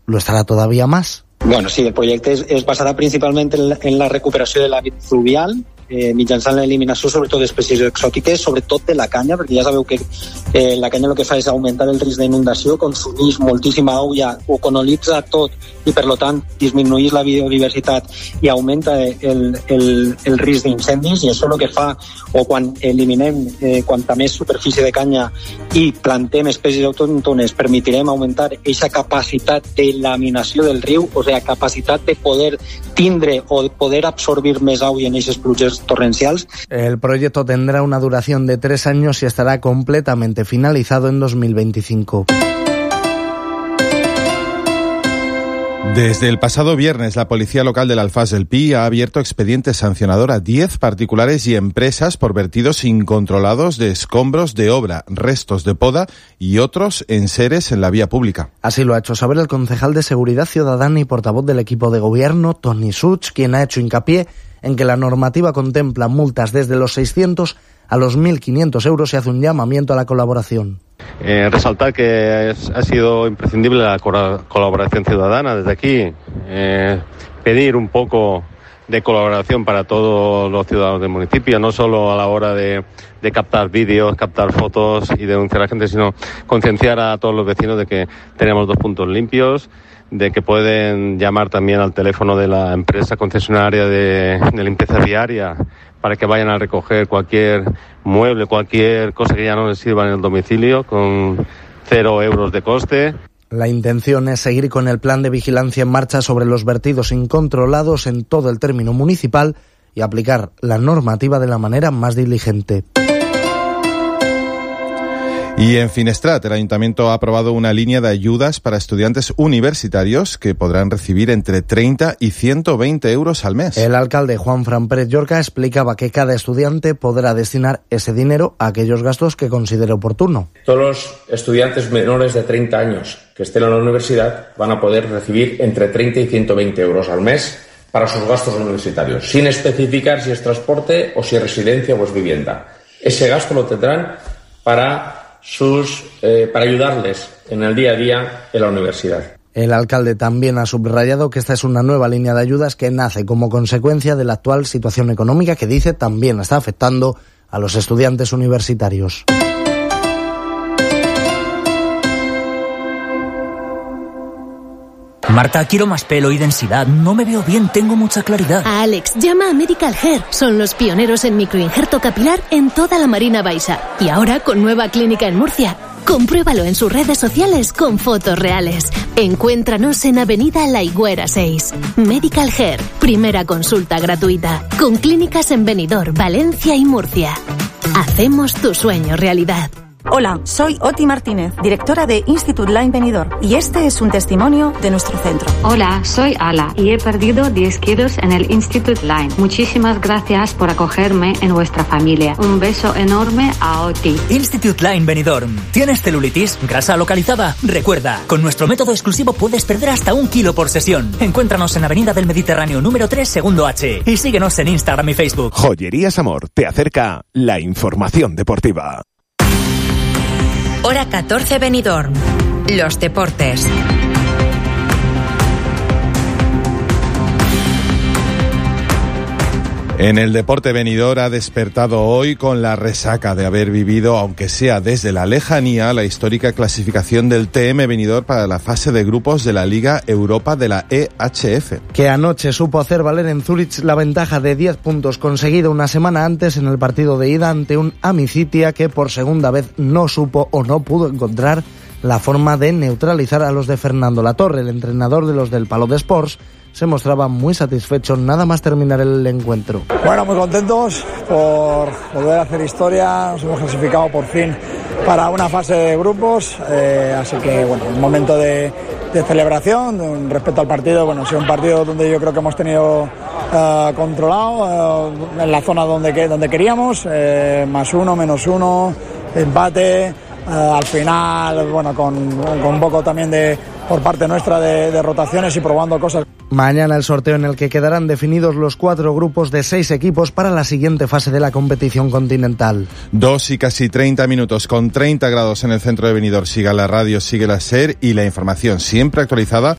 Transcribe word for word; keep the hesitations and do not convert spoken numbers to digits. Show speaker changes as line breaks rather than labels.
lo estará todavía más.
Bueno, sí, el projecte es, es basarà principalment en la, en la recuperació de l'hàbit fluvial, eh, mitjançant l'eliminació sobretot d'espècies exòtiques, sobretot de la canya, perquè ja sabeu que eh, la canya el que fa és augmentar el risc d'inundació, consumís moltíssima aigua, ho colonitza tot i per tant disminuís la biodiversitat i augmenta el, el, el risc d'incendis, i això el que fa, o quan eliminem eh, quanta més superfície de canya i plantem espècies autòctones, permetirem augmentar aquesta capacitat de laminació del riu, o sigui, capacitat de poder tindre o de poder absorbir més aigua en aquestes pluges torrenciales.
El proyecto tendrá una duración de tres años y estará completamente finalizado en dos mil veinticinco.
Desde el pasado viernes, la Policía Local del Alfaz del Pi ha abierto expediente sancionador a diez particulares y empresas por vertidos incontrolados de escombros de obra, restos de poda y otros enseres en la vía pública.
Así lo ha hecho saber el concejal de Seguridad Ciudadana y portavoz del equipo de gobierno, Toni Such, quien ha hecho hincapié en que la normativa contempla multas desde los seiscientos a los mil quinientos euros y hace un llamamiento a la colaboración.
Eh, resaltar que es, ha sido imprescindible la colaboración ciudadana desde aquí, eh, pedir un poco de colaboración para todos los ciudadanos del municipio, no solo a la hora de, de captar vídeos, captar fotos y denunciar a la gente, sino concienciar a todos los vecinos de que tenemos dos puntos limpios, de que pueden llamar también al teléfono de la empresa concesionaria de, de limpieza viaria para que vayan a recoger cualquier mueble, cualquier cosa que ya no les sirva en el domicilio, con cero euros de coste.
La intención es seguir con el plan de vigilancia en marcha sobre los vertidos incontrolados en todo el término municipal y aplicar la normativa de la manera más diligente.
Y en Finestrat, el Ayuntamiento ha aprobado una línea de ayudas para estudiantes universitarios que podrán recibir entre treinta y ciento veinte euros al mes.
El alcalde Juan Fran Pérez Llorca explicaba que cada estudiante podrá destinar ese dinero a aquellos gastos que considere oportuno.
Todos los estudiantes menores de treinta años que estén en la universidad van a poder recibir entre treinta y ciento veinte euros al mes para sus gastos universitarios, sin especificar si es transporte o si es residencia o es vivienda. Ese gasto lo tendrán para sus eh, para ayudarles en el día a día en la universidad.
El alcalde también ha subrayado que esta es una nueva línea de ayudas que nace como consecuencia de la actual situación económica que dice también está afectando a los estudiantes universitarios.
Marta, quiero más pelo y densidad. No me veo bien, tengo mucha claridad.
A Alex, llama a Medical Hair. Son los pioneros en microinjerto capilar en toda la Marina Baixa. Y ahora con nueva clínica en Murcia. Compruébalo en sus redes sociales con fotos reales. Encuéntranos en Avenida La Higuera seis. Medical Hair, primera consulta gratuita. Con clínicas en Benidorm, Valencia y Murcia. Hacemos tu sueño realidad.
Hola, soy Oti Martínez, directora de Institute Line Benidorm, y este es un testimonio de nuestro centro.
Hola, soy Ala y he perdido diez kilos en el Institute Line. Muchísimas gracias por acogerme en vuestra familia. Un beso enorme a Oti.
Institute Line Benidorm. ¿Tienes celulitis? ¿Grasa localizada? Recuerda, con nuestro método exclusivo puedes perder hasta un kilo por sesión. Encuéntranos en Avenida del Mediterráneo número tres, segundo H, y síguenos en Instagram y Facebook.
Joyerías Amor te acerca la información deportiva.
Hora catorce Benidorm. Los deportes.
En el deporte, Benidorm ha despertado hoy con la resaca de haber vivido, aunque sea desde la lejanía, la histórica clasificación del T M Benidorm para la fase de grupos de la Liga Europa de la E H F.
Que anoche supo hacer valer en Zúrich la ventaja de diez puntos conseguida una semana antes en el partido de ida ante un Amicitia que por segunda vez no supo o no pudo encontrar la forma de neutralizar a los de Fernando Latorre. El entrenador de los del Palau d'Esports se mostraba muy satisfecho nada más terminar el encuentro.
Bueno, muy contentos por volver a hacer historia, nos hemos clasificado por fin para una fase de grupos, eh, así que bueno, un momento de, de celebración respecto al partido. Bueno, ha sido un partido donde yo creo que hemos tenido uh, controlado, uh, en la zona donde, donde queríamos, eh, más uno, menos uno, empate, uh, al final, bueno, con, con un poco también de por parte nuestra de, de rotaciones y probando cosas.
Mañana el sorteo en el que quedarán definidos los cuatro grupos de seis equipos para la siguiente fase de la competición continental.
Dos y casi treinta minutos con treinta grados en el centro de Benidorm. Siga la radio, sigue la SER y la información siempre actualizada